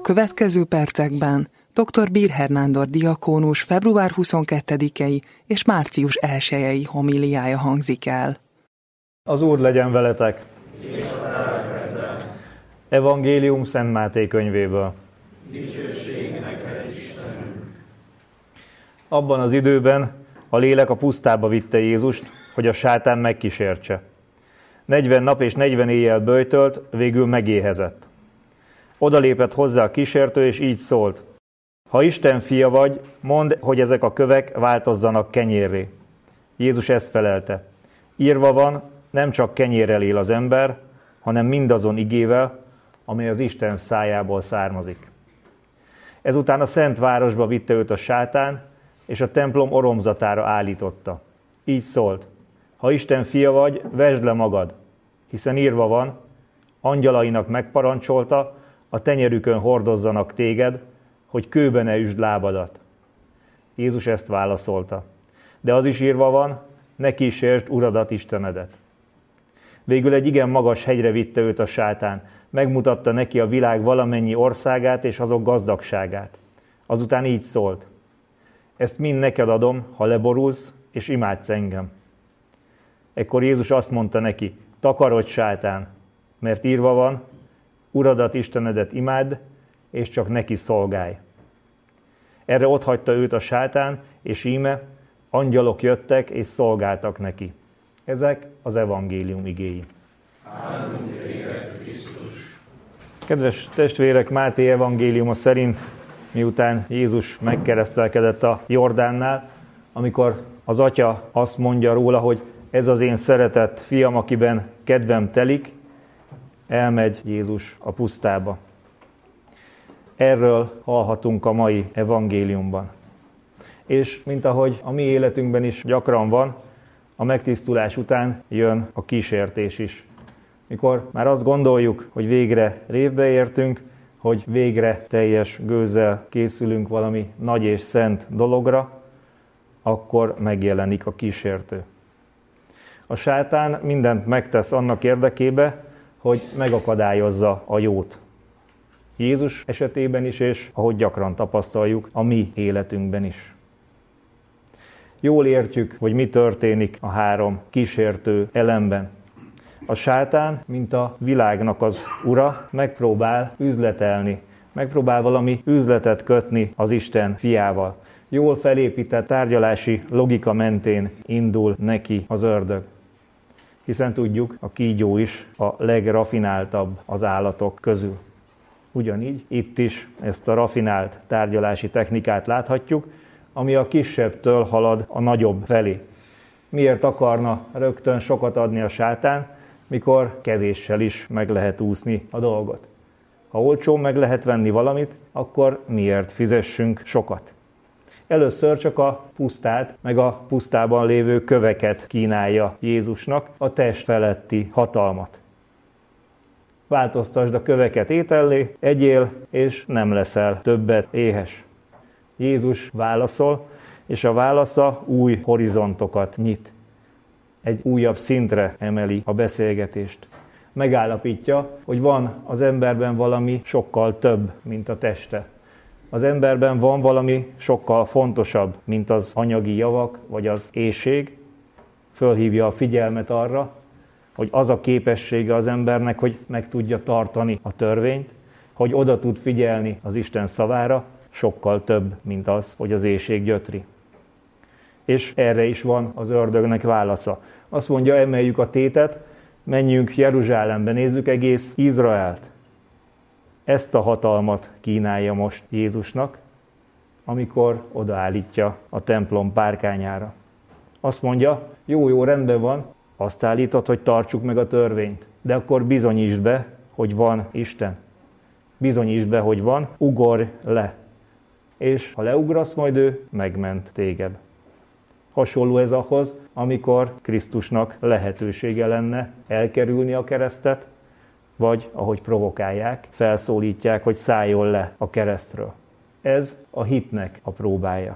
következő percekben dr. Birher Nándor diakónus február 22-i és március 1-i homíliája hangzik el. Az Úr legyen veletek! Evangélium Szent Máté könyvéből. Dicsőség neked, Istenünk! Abban az időben a lélek a pusztába vitte Jézust, hogy a sátán megkísértse. 40 nap és 40 éjjel böjtölt, végül megéhezett. Odalépett hozzá a kísértő, és így szólt: Ha Isten fia vagy, mondd, hogy ezek a kövek változzanak kenyérré. Jézus ezt felelte: Írva van, nem csak kenyérrel él az ember, hanem mindazon igével, amely az Isten szájából származik. Ezután a szent városba vitte őt a sátán, és a templom oromzatára állította. Így szólt: Ha Isten fia vagy, vesd le magad, hiszen írva van, angyalainak megparancsolta, a tenyerükön hordozzanak téged, hogy kőbe ne üsd lábadat. Jézus ezt válaszolta: De az is írva van, ne kísérsd Uradat, Istenedet. Végül egy igen magas hegyre vitte őt a sátán, megmutatta neki a világ valamennyi országát és azok gazdagságát. Azután így szólt: Ezt mind neked adom, ha leborulsz és imádsz engem. Ekkor Jézus azt mondta neki: Takarodj, sátán, mert írva van, Uradat, Istenedet imádd, és csak neki szolgálj. Erre otthagyta őt a sátán, és íme angyalok jöttek és szolgáltak neki. Ezek az evangélium igéi. Áldunk téged, Krisztus! Kedves testvérek, Máté evangéliuma szerint, miután Jézus megkeresztelkedett a Jordánnál, amikor az atya azt mondja róla, hogy ez az én szeretett fiam, akiben kedvem telik, elmegy Jézus a pusztába. Erről hallhatunk a mai evangéliumban. És mint ahogy a mi életünkben is gyakran van, a megtisztulás után jön a kísértés is. Mikor már azt gondoljuk, hogy végre révbe értünk, hogy végre teljes gőzzel készülünk valami nagy és szent dologra, akkor megjelenik a kísértő. A sátán mindent megtesz annak érdekébe, hogy megakadályozza a jót. Jézus esetében is, és ahogy gyakran tapasztaljuk, a mi életünkben is. Jól értjük, hogy mi történik a három kísértő elemben. A sátán, mint a világnak az ura, megpróbál üzletelni, megpróbál valami üzletet kötni az Isten fiával. Jól felépített tárgyalási logika mentén indul neki az ördög. Hiszen tudjuk, a kígyó is a legrafináltabb az állatok közül. Ugyanígy itt is ezt a rafinált tárgyalási technikát láthatjuk, ami a kisebbtől halad a nagyobb felé. Miért akarna rögtön sokat adni a sátán, mikor kevéssel is meg lehet úszni a dolgot? Ha olcsón meg lehet venni valamit, akkor miért fizessünk sokat? Először csak a pusztát, meg a pusztában lévő köveket kínálja Jézusnak, a test feletti hatalmat. Változtasd a köveket étellé, egyél, és nem leszel többet éhes. Jézus válaszol, és a válasza új horizontokat nyit. Egy újabb szintre emeli a beszélgetést. Megállapítja, hogy van az emberben valami sokkal több, mint a teste. Az emberben van valami sokkal fontosabb, mint az anyagi javak, vagy az éhség. Fölhívja a figyelmet arra, hogy az a képessége az embernek, hogy meg tudja tartani a törvényt, hogy oda tud figyelni az Isten szavára, sokkal több, mint az, hogy az éhség gyötri. És erre is van az ördögnek válasza. Azt mondja, emeljük a tétet, menjünk Jeruzsálembe, nézzük egész Izraelt. Ezt a hatalmat kínálja most Jézusnak, amikor odaállítja a templom párkányára. Azt mondja, jó, rendben van, azt állítod, hogy tartsuk meg a törvényt, de akkor bizonyítsd be, hogy van Isten. Bizonyítsd be, hogy van, ugorj le. És ha leugrasz, majd ő megment téged. Hasonló ez ahhoz, amikor Krisztusnak lehetősége lenne elkerülni a keresztet, vagy ahogy provokálják, felszólítják, hogy szálljon le a keresztről. Ez a hitnek a próbája.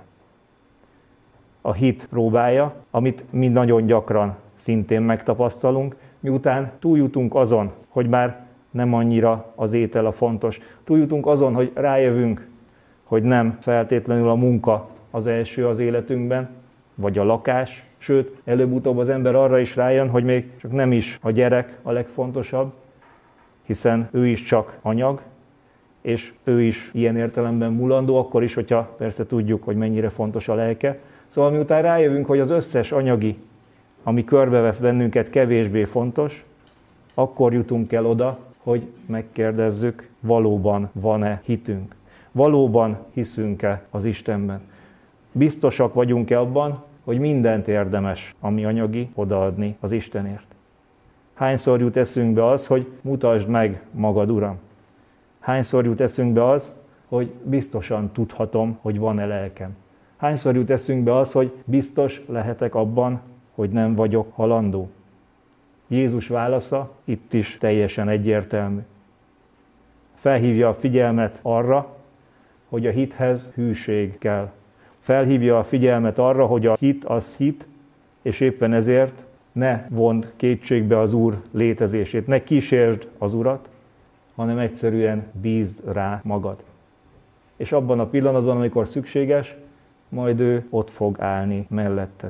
A hit próbája, amit mi nagyon gyakran szintén megtapasztalunk, miután túljutunk azon, hogy már nem annyira az étel a fontos. Túljutunk azon, hogy rájövünk, hogy nem feltétlenül a munka az első az életünkben, vagy a lakás, sőt, előbb-utóbb az ember arra is rájön, hogy még csak nem is a gyerek a legfontosabb, hiszen ő is csak anyag, és ő is ilyen értelemben mulandó, akkor is, hogyha persze tudjuk, hogy mennyire fontos a lelke. Szóval miután rájövünk, hogy az összes anyagi, ami körbevesz bennünket, kevésbé fontos, akkor jutunk el oda, hogy megkérdezzük, valóban van-e hitünk? Valóban hiszünk-e az Istenben? Biztosak vagyunk-e abban, hogy mindent érdemes, ami anyagi, odaadni az Istenért? Hányszor jut eszünkbe az, hogy mutasd meg magad, Uram? Hányszor jut eszünkbe az, hogy biztosan tudhatom, hogy van-e lelkem? Hányszor jut eszünkbe az, hogy biztos lehetek abban, hogy nem vagyok halandó? Jézus válasza itt is teljesen egyértelmű. Felhívja a figyelmet arra, hogy a hithez hűség kell. Felhívja a figyelmet arra, hogy a hit az hit, és éppen ezért ne vond kétségbe az Úr létezését, ne kísérsd az Urat, hanem egyszerűen bízd rá magad. És abban a pillanatban, amikor szükséges, majd ő ott fog állni melletted.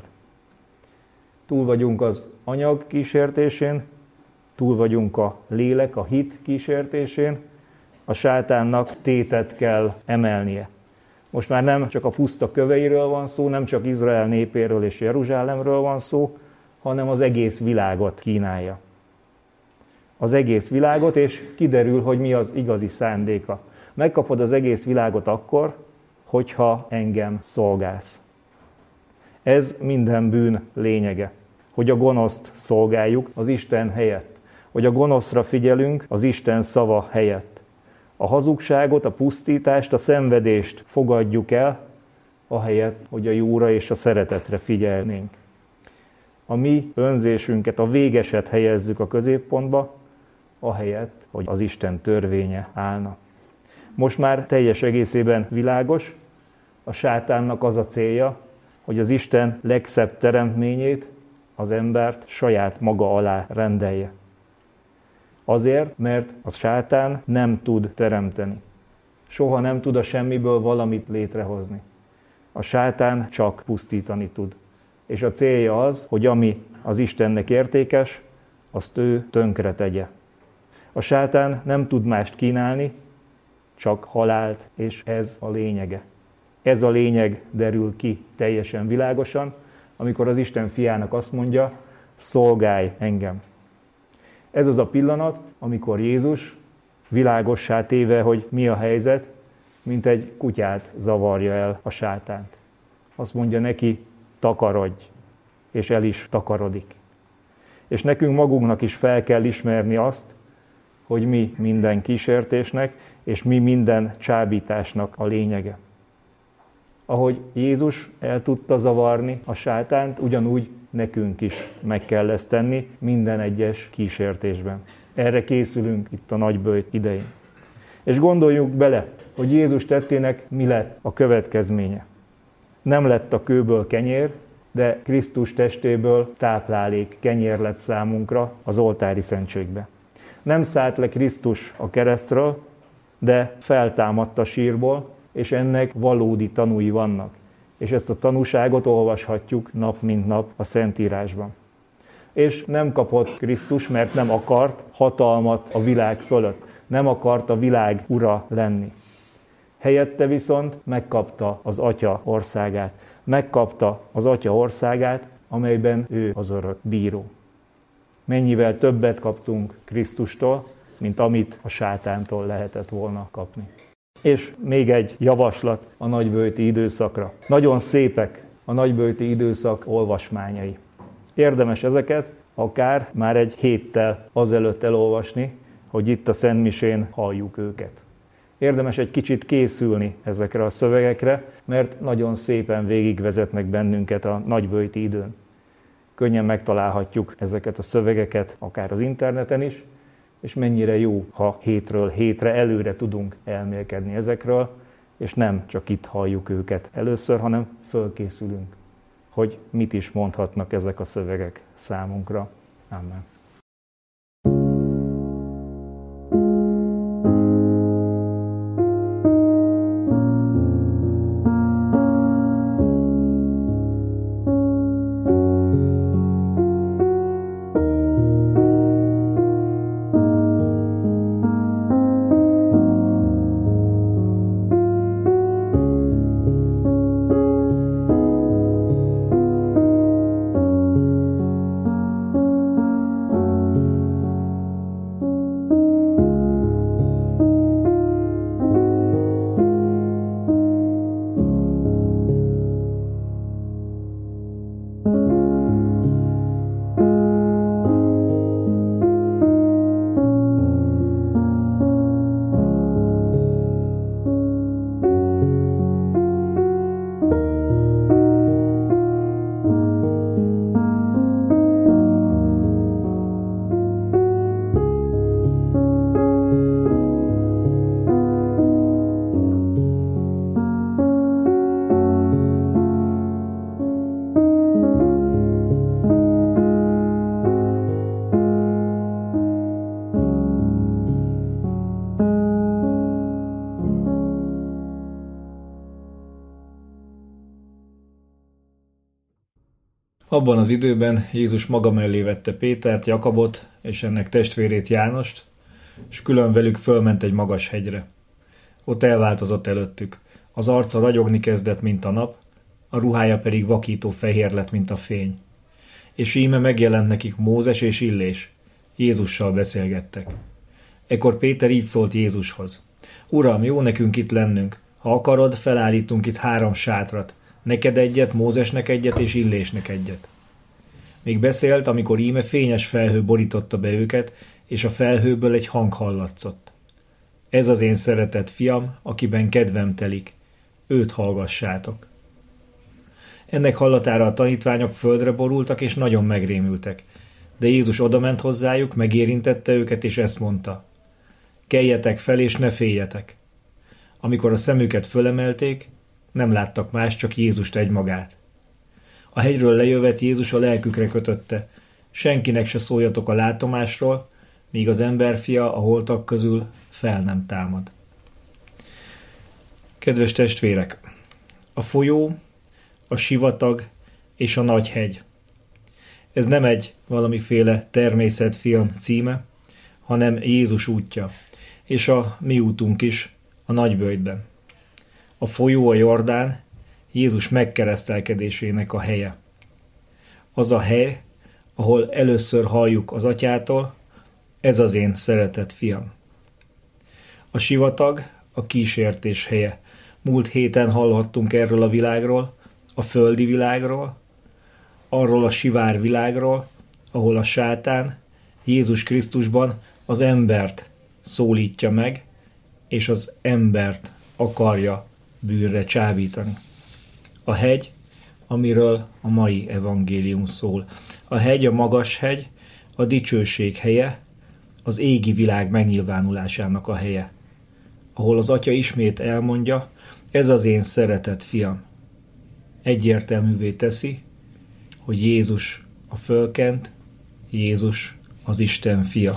Túl vagyunk az anyag kísértésén, túl vagyunk a lélek, a hit kísértésén, a sátánnak tétet kell emelnie. Most már nem csak a puszta köveiről van szó, nem csak Izrael népéről és Jeruzsálemről van szó, hanem az egész világot kínálja. Az egész világot, és kiderül, hogy mi az igazi szándéka. Megkapod az egész világot akkor, hogyha engem szolgálsz. Ez minden bűn lényege, hogy a gonoszt szolgáljuk az Isten helyett, hogy a gonoszra figyelünk az Isten szava helyett. A hazugságot, a pusztítást, a szenvedést fogadjuk el, ahelyett, hogy a jóra és a szeretetre figyelnénk. A mi önzésünket, a végeset helyezzük a középpontba, ahelyett, hogy az Isten törvénye állna. Most már teljes egészében világos, a sátánnak az a célja, hogy az Isten legszebb teremtményét, az embert saját maga alá rendelje. Azért, mert a sátán nem tud teremteni. Soha nem tud a semmiből valamit létrehozni. A sátán csak pusztítani tud. És a célja az, hogy ami az Istennek értékes, azt ő tönkre tegye. A sátán nem tud mást kínálni, csak halált, és ez a lényege. Ez a lényeg derül ki teljesen világosan, amikor az Isten fiának azt mondja, szolgálj engem. Ez az a pillanat, amikor Jézus világossá téve, hogy mi a helyzet, mint egy kutyát zavarja el a sátánt. Azt mondja neki, takarodj, és el is takarodik. És nekünk magunknak is fel kell ismerni azt, hogy mi minden kísértésnek, és mi minden csábításnak a lényege. Ahogy Jézus el tudta zavarni a sátánt, ugyanúgy nekünk is meg kell ezt tenni minden egyes kísértésben. Erre készülünk itt a nagyböjt idején. És gondoljuk bele, hogy Jézus tettének mi lett a következménye. Nem lett a kőből kenyér, de Krisztus testéből táplálék, kenyér lett számunkra az oltári szentségbe. Nem szállt le Krisztus a keresztről, de feltámadt a sírból, és ennek valódi tanúi vannak. És ezt a tanúságot olvashatjuk nap mint nap a Szentírásban. És nem kapott Krisztus, mert nem akart hatalmat a világ fölött. Nem akart a világ ura lenni. Helyette viszont megkapta az Atya országát. Megkapta az Atya országát, amelyben ő az örök bíró. Mennyivel többet kaptunk Krisztustól, mint amit a sátántól lehetett volna kapni. És még egy javaslat a nagyböjti időszakra. Nagyon szépek a nagyböjti időszak olvasmányai. Érdemes ezeket akár már egy héttel azelőtt elolvasni, hogy itt a Szentmisén halljuk őket. Érdemes egy kicsit készülni ezekre a szövegekre, mert nagyon szépen végigvezetnek bennünket a nagyböjti időn. Könnyen megtalálhatjuk ezeket a szövegeket, akár az interneten is, és mennyire jó, ha hétről hétre előre tudunk elmélkedni ezekről, és nem csak itt halljuk őket először, hanem fölkészülünk, hogy mit is mondhatnak ezek a szövegek számunkra. Amen. Abban az időben Jézus maga mellé vette Pétert, Jakabot és ennek testvérét Jánost, és külön velük fölment egy magas hegyre. Ott elváltozott előttük. Az arca ragyogni kezdett, mint a nap, a ruhája pedig vakító fehér lett, mint a fény. És íme megjelent nekik Mózes és Illés. Jézussal beszélgettek. Ekkor Péter így szólt Jézushoz: Uram, jó nekünk itt lennünk. Ha akarod, felállítunk itt 3 sátrat. Neked egyet, Mózesnek egyet és Illésnek egyet. Még beszélt, amikor íme fényes felhő borította be őket, és a felhőből egy hang hallatszott. Ez az én szeretett fiam, akiben kedvem telik. Őt hallgassátok. Ennek hallatára a tanítványok földre borultak, és nagyon megrémültek. De Jézus odament hozzájuk, megérintette őket, és ezt mondta: Keljetek fel, és ne féljetek. Amikor a szemüket fölemelték, nem láttak más, csak Jézust egymagát. A hegyről lejövet Jézus a lelkükre kötötte: Senkinek se szóljatok a látomásról, míg az emberfia a holtak közül fel nem támad. Kedves testvérek! A folyó, a sivatag és a nagy hegy. Ez nem egy valamiféle természetfilm címe, hanem Jézus útja, és a mi útunk is a Nagyböjtben. A folyó, a Jordán, Jézus megkeresztelkedésének a helye. Az a hely, ahol először halljuk az Atyától: Ez az én szeretett fiam. A sivatag a kísértés helye. Múlt héten hallhattunk erről a világról, a földi világról, arról a sivár világról, ahol a sátán Jézus Krisztusban az embert szólítja meg, és az embert akarja bűnre csábítani. A hegy, amiről a mai evangélium szól. A hegy, a magas hegy, a dicsőség helye, az égi világ megnyilvánulásának a helye, ahol az Atya ismét elmondja: Ez az én szeretett fiam. Egyértelművé teszi, hogy Jézus a fölkent, Jézus az Isten fia.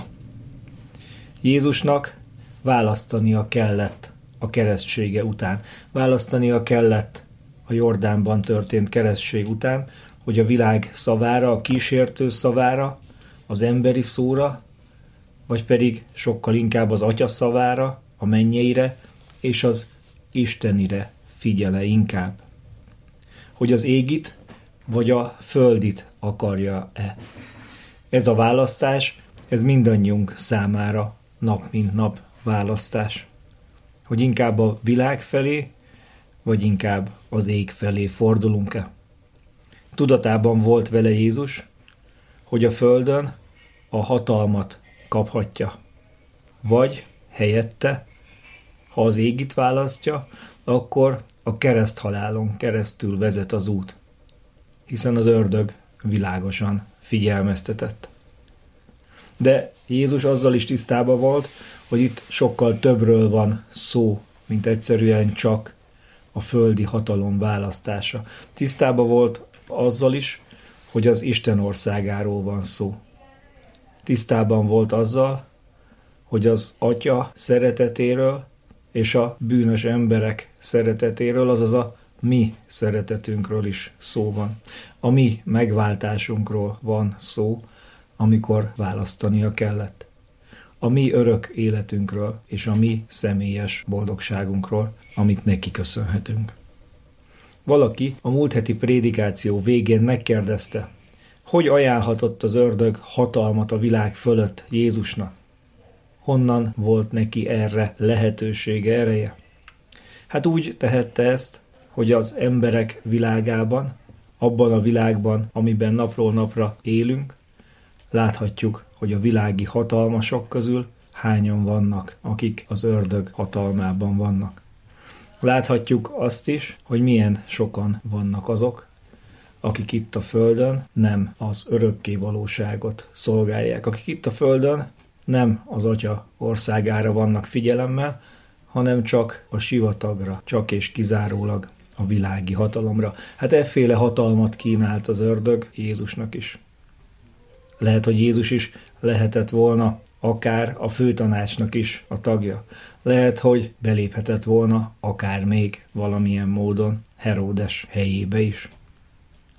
Jézusnak választania kellett a keresztsége után. Választania kellett a Jordánban történt keresztség után, hogy a világ szavára, a kísértő szavára, az emberi szóra, vagy pedig sokkal inkább az Atya szavára, a mennyeire és az istenire figyele inkább. Hogy az égit vagy a földit akarja-e. Ez a választás, ez mindannyiunk számára nap mint nap választás. Hogy inkább a világ felé, vagy inkább az ég felé fordulunk-e. Tudatában volt vele Jézus, hogy a földön a hatalmat kaphatja. Vagy helyette, ha az égit választja, akkor a kereszthalálon keresztül vezet az út. Hiszen az ördög világosan figyelmeztetett. De Jézus azzal is tisztában volt, hogy itt sokkal többről van szó, mint egyszerűen csak a földi hatalom választása. Tisztában volt azzal is, hogy az Isten országáról van szó. Tisztában volt azzal, hogy az Atya szeretetéről és a bűnös emberek szeretetéről, azaz a mi szeretetünkről is szó van. A mi megváltásunkról van szó, amikor választania kellett. A mi örök életünkről és a mi személyes boldogságunkról, amit neki köszönhetünk. Valaki a múlt heti prédikáció végén megkérdezte, hogy ajánlhatott az ördög hatalmat a világ fölött Jézusnak? Honnan volt neki erre lehetősége, ereje? Hát úgy tehette ezt, hogy az emberek világában, abban a világban, amiben napról napra élünk, láthatjuk, hogy a világi hatalmasok közül hányan vannak, akik az ördög hatalmában vannak. Láthatjuk azt is, hogy milyen sokan vannak azok, akik itt a földön nem az örökké valóságot szolgálják, akik itt a földön nem az Atya országára vannak figyelemmel, hanem csak a sivatagra, csak és kizárólag a világi hatalomra. Hát efféle hatalmat kínált az ördög Jézusnak is. Lehet, hogy Jézus is lehetett volna akár a főtanácsnak is a tagja. Lehet, hogy beléphetett volna akár még valamilyen módon Heródes helyébe is.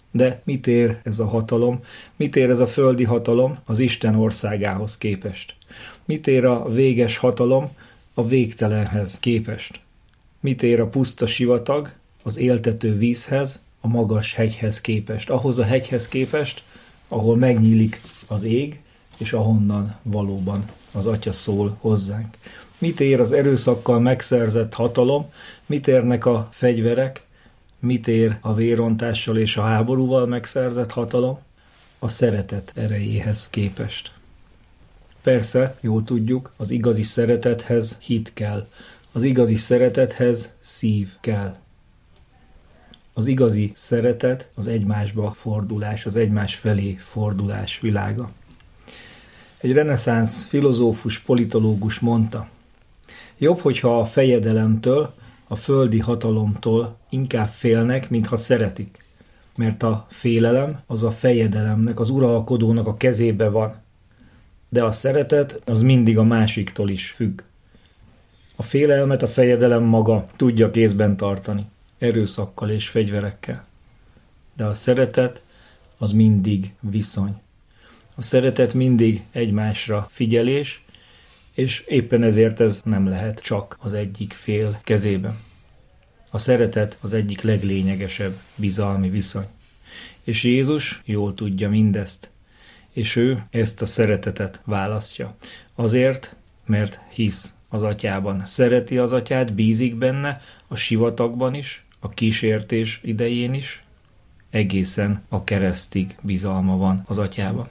De mit ér ez a hatalom? Mit ér ez a földi hatalom az Isten országához képest? Mit ér a véges hatalom a végtelenhez képest? Mit ér a puszta sivatag az éltető vízhez, a magas hegyhez képest? Ahhoz a hegyhez képest, ahol megnyílik az ég, és ahonnan valóban az Atya szól hozzánk. Mit ér az erőszakkal megszerzett hatalom? Mit érnek a fegyverek? Mit ér a vérontással és a háborúval megszerzett hatalom? A szeretet erejéhez képest. Persze, jól tudjuk, az igazi szeretethez hit kell. Az igazi szeretethez szív kell. Az igazi szeretet az egymásba fordulás, az egymás felé fordulás világa. Egy reneszánsz filozófus, politológus mondta, jobb, hogyha a fejedelemtől, a földi hatalomtól inkább félnek, mintha szeretik. Mert a félelem az a fejedelemnek, az uralkodónak a kezébe van. De a szeretet az mindig a másiktól is függ. A félelmet a fejedelem maga tudja kézben tartani, erőszakkal és fegyverekkel. De a szeretet az mindig viszony. A szeretet mindig egymásra figyelés, és éppen ezért ez nem lehet csak az egyik fél kezében. A szeretet az egyik leglényegesebb bizalmi viszony. És Jézus jól tudja mindezt, és ő ezt a szeretetet választja. Azért, mert hisz az Atyában. Szereti az Atyát, bízik benne, a sivatagban is, a kísértés idején is, egészen a keresztig bizalma van az Atyában.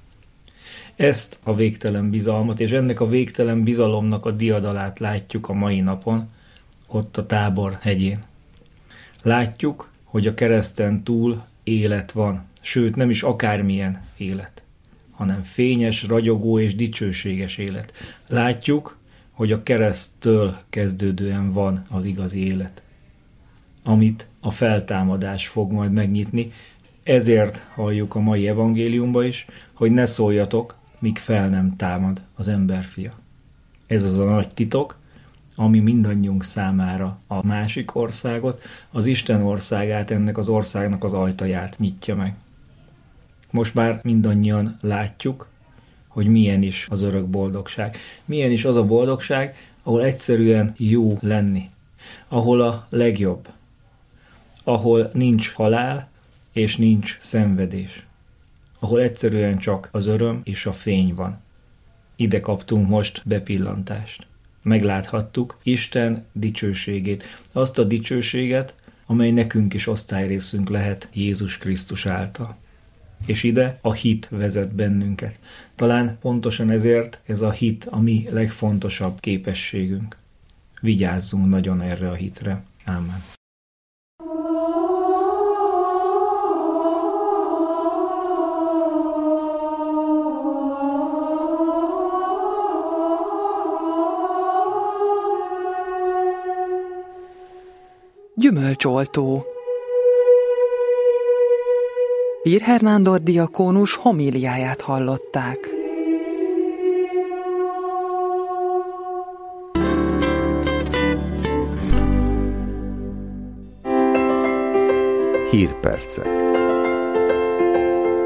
Ezt a végtelen bizalmat, és ennek a végtelen bizalomnak a diadalát látjuk a mai napon, ott a Tábor hegyén. Látjuk, hogy a kereszten túl élet van, sőt nem is akármilyen élet, hanem fényes, ragyogó és dicsőséges élet. Látjuk, hogy a kereszttől kezdődően van az igazi élet, amit a feltámadás fog majd megnyitni. Ezért halljuk a mai evangéliumba is, hogy ne szóljatok, míg fel nem támad az emberfia. Ez az a nagy titok, ami mindannyiunk számára a másik országot, az Isten országát, ennek az országnak az ajtaját nyitja meg. Most már mindannyian látjuk, hogy milyen is az örök boldogság. Milyen is az a boldogság, ahol egyszerűen jó lenni. Ahol a legjobb. Ahol nincs halál és nincs szenvedés. Ahol egyszerűen csak az öröm és a fény van. Ide kaptunk most bepillantást. Megláthattuk Isten dicsőségét. Azt a dicsőséget, amely nekünk is osztályrészünk lehet Jézus Krisztus által. És ide a hit vezet bennünket. Talán pontosan ezért ez a hit a mi legfontosabb képességünk. Vigyázzunk nagyon erre a hitre. Ámen. Gyümölcsoltó. Birher Nándor diakónus homíliáját hallották. Hírpercek.